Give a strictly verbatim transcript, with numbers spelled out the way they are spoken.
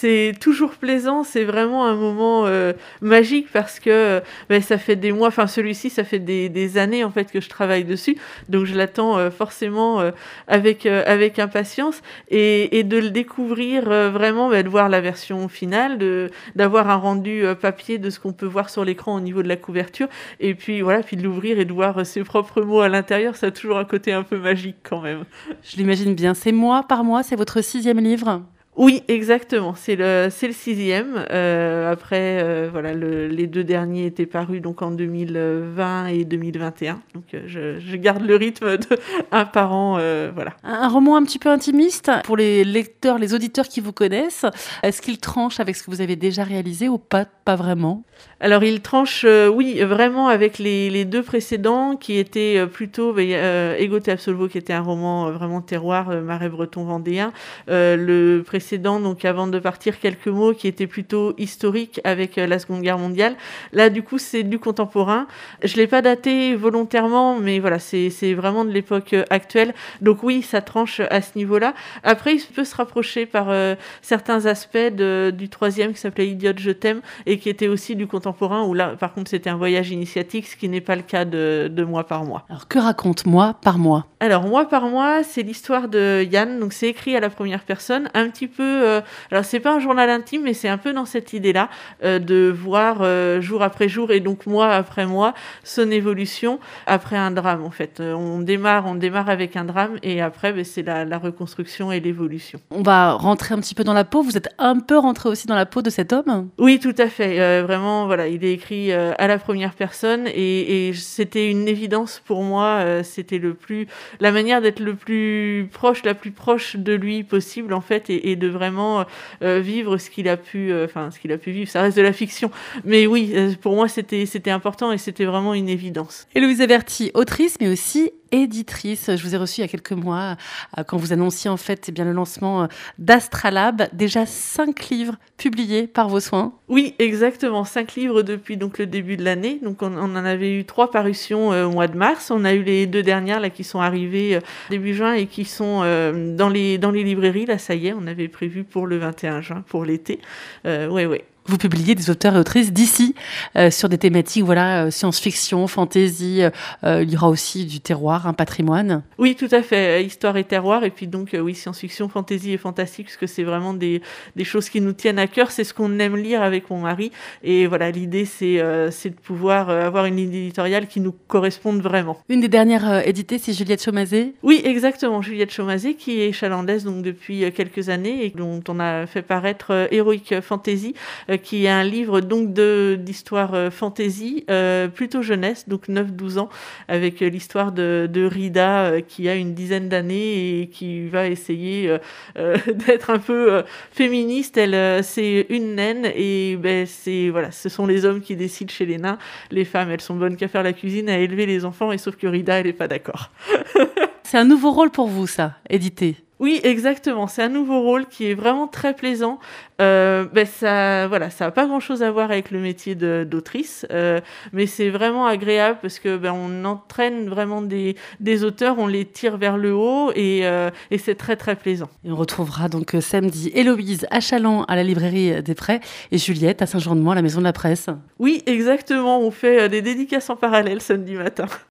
c'est toujours plaisant, c'est vraiment un moment, heu, magique parce que, beh, ça fait des mois enfin celui-ci, ça fait des des années en fait que je travaille dessus, donc je l'attends, heu, forcément, heu, avec, heu, avec impatience et et de le découvrir, heu, vraiment, bah, de voir la version finale, de d'avoir un rendu, heu, papier de ce qu'on peut voir sur l'écran au niveau de la couverture et puis voilà, puis de l'ouvrir et de voir, heu, ses propres mots à l'intérieur, ça a toujours un côté un peu magique quand même. Je l'imagine bien. C'est mois par mois, c'est votre sixième livre? Oui, exactement, c'est le c'est le sixième, heu, après, heu, voilà, le les deux derniers étaient parus donc en deux mille vingt et deux mille vingt et un, donc heu, je je garde le rythme de un par an, heu, voilà. Un un roman un petit peu intimiste pour les lecteurs, les auditeurs qui vous connaissent. Est-ce qu'il tranche avec ce que vous avez déjà réalisé ou pas pas vraiment? Alors il tranche, heu, oui, vraiment avec les les deux précédents qui étaient, heu, plutôt, beh, heu, Ego te absolvo qui était un roman, heu, vraiment terroir, heu, marais breton vendéen. Heu, le précédent, donc Avant de partir, quelques mots, qui était plutôt historique avec, heu, la Seconde Guerre mondiale. Là, du coup, c'est du contemporain. Je l'ai pas daté volontairement, mais voilà, c'est c'est vraiment de l'époque, heu, actuelle. Donc oui, ça tranche à ce niveau-là. Après, il peut se rapprocher par, heu, certains aspects de du troisième qui s'appelait Idiote, je t'aime et qui était aussi du contemporain où là, par contre, c'était un voyage initiatique, ce qui n'est pas le cas de de Mois par mois. Alors que raconte Mois par mois? Alors Mois par mois, c'est l'histoire de Yann, donc c'est écrit à la première personne, un petit peu, heu, alors c'est pas un journal intime, mais c'est un peu dans cette idée-là, heu, de voir, heu, jour après jour et donc mois après mois, son évolution après un drame en fait. Heu, on démarre on démarre avec un drame et après, beh, c'est la la reconstruction et l'évolution. On va rentrer un petit peu dans la peau. Vous êtes un peu rentré aussi dans la peau de cet homme? Oui, tout à fait, heu, vraiment, voilà, il est écrit, heu, à la première personne et et c'était une évidence pour moi, heu, c'était le plus la manière d'être le plus proche, la plus proche de lui possible, en fait et et de vraiment, heu vivre ce qu'il a pu, heu, enfin, ce qu'il a pu vivre. Ça reste de la fiction, mais oui, heu, pour moi, c'était c'était important et c'était vraiment une évidence. Héloïse Averty, autrice, mais aussi éditrice. Je vous ai reçue il y a quelques mois, euh, quand vous annonciez en fait eh bien, le lancement euh, d'Astralab. Déjà cinq livres publiés par vos soins. Oui, exactement, cinq livres depuis donc le début de l'année. Donc on on en avait eu trois parutions, heu, au mois de mars. On a eu les deux dernières là qui sont arrivées, heu, début juin et qui sont, hem, dans les dans les librairies. Là, ça y est, on avait prévu pour le vingt et un juin, pour l'été. Heu, ouais, ouais. Vous publiez des auteurs et autrices d'ici, euh, sur des thématiques, voilà, euh, science-fiction, fantasy. Euh, euh, il y aura aussi du terroir, un patrimoine. Oui, tout à fait, heu, histoire et terroir et puis donc heu, oui, science-fiction, fantasy et fantastique parce que c'est vraiment des des choses qui nous tiennent à cœur. C'est ce qu'on aime lire avec mon mari et voilà, l'idée c'est, heu, c'est de pouvoir, heu, avoir une ligne éditoriale qui nous corresponde vraiment. Une des dernières euh, éditées, c'est Juliette Chaumazé. Oui, exactement, Juliette Chaumazé qui est chalandaise donc depuis, heu, quelques années et dont on a fait paraître, heu, Heroic Fantasy, heu, qui est un livre donc de d'histoire, heu, fantasy, heu, plutôt jeunesse, donc neuf douze ans, avec, heu, l'histoire de de Rida, heu, qui a une dizaine d'années et qui va essayer, heu heu, d'être un peu, heu, féministe. Elle, heu, c'est une naine et beh, c'est voilà, ce sont les hommes qui décident chez les nains. Les femmes, elles sont bonnes qu'à faire la cuisine, à élever les enfants et sauf que Rida, elle est pas d'accord. C'est un nouveau rôle pour vous, ça, édité. Oui, exactement. C'est un nouveau rôle qui est vraiment très plaisant. Heu, beh, ça voilà, ça a pas grand-chose à voir avec le métier de d'autrice, heu, mais c'est vraiment agréable parce que, ben, on entraîne vraiment des des auteurs, on les tire vers le haut et heu et c'est très, très plaisant. Et on retrouvera donc euh, samedi Héloïse à Chaland à la librairie des Prés et Juliette à Saint-Jean-de-Mont à la Maison de la Presse. Oui, exactement, on fait, heu, des dédicaces en parallèle samedi matin.